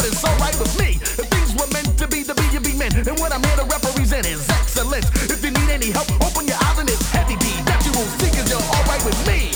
it's alright with me. If things were meant to be, the be you be meant. And what I'm here to represent is excellence. If you need any help, open your eyes and it's heavy D. That you will see cause you're alright with me.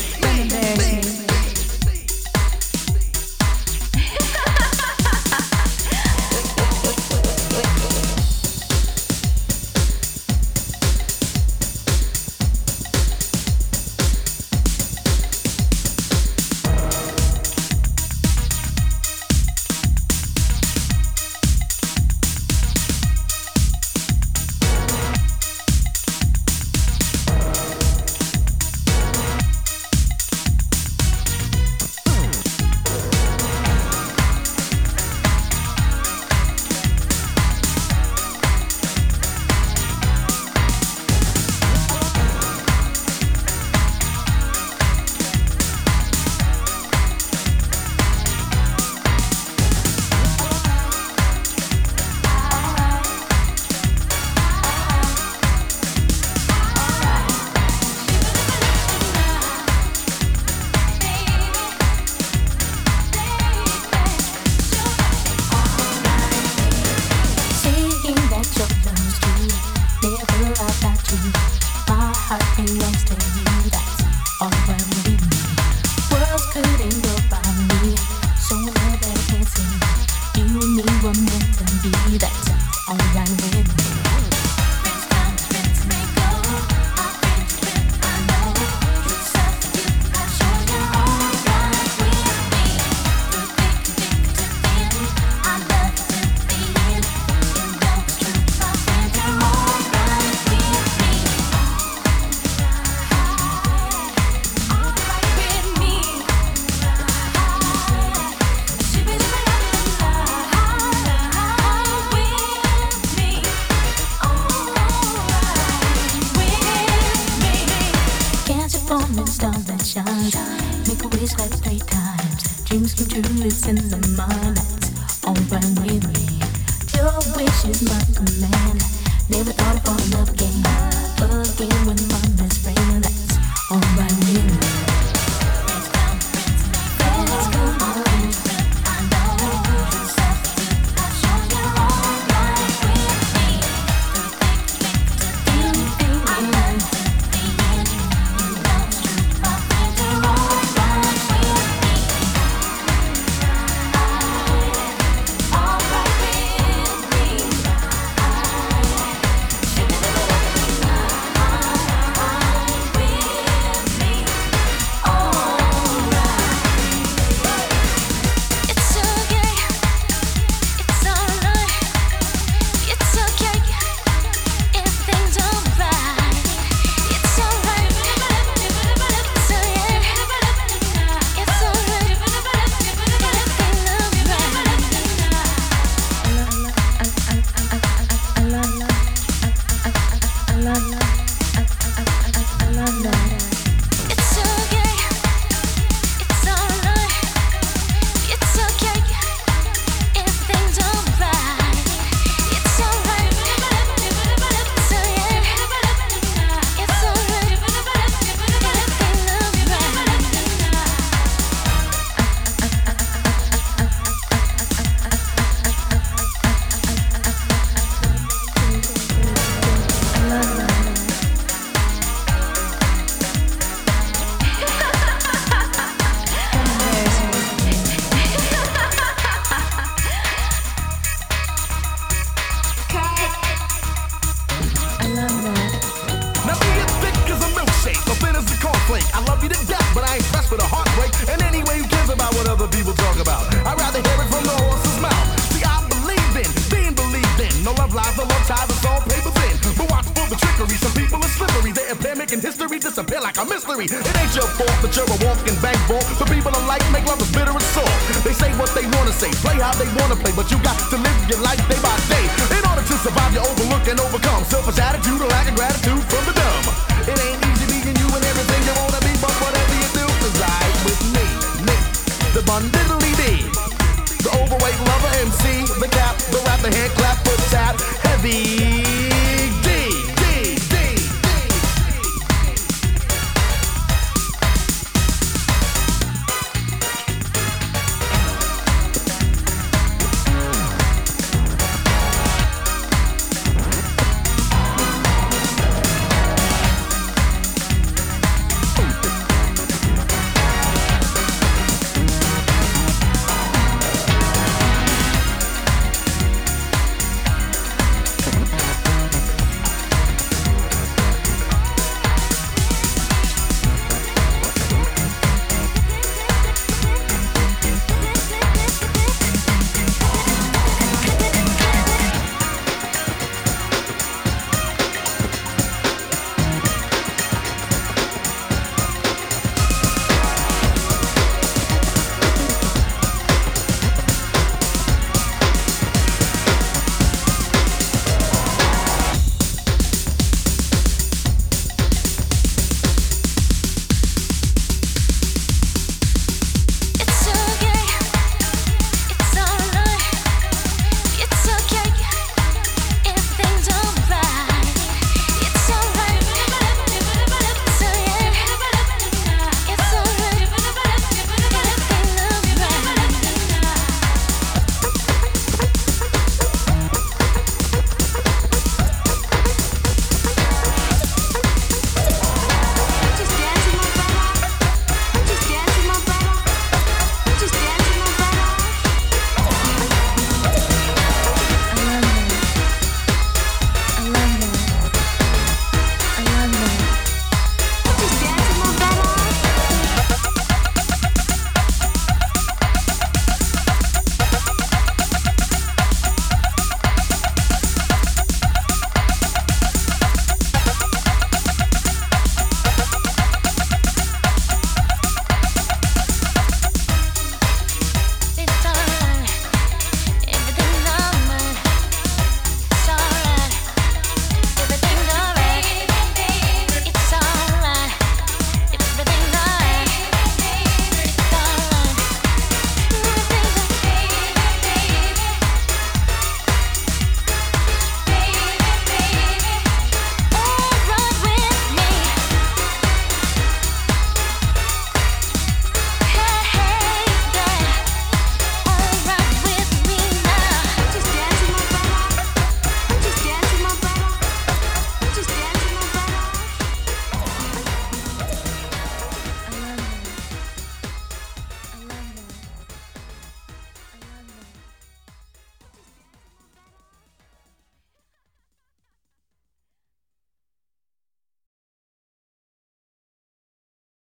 History disappear like a mystery. It ain't your fault that you're a walking bank vault. The people alike make love as bitter as salt. They say what they wanna say, play how they wanna play, but you got to live your life day by day. In order to survive, you overlook and overcome selfish attitude or lack of gratitude from the dumb.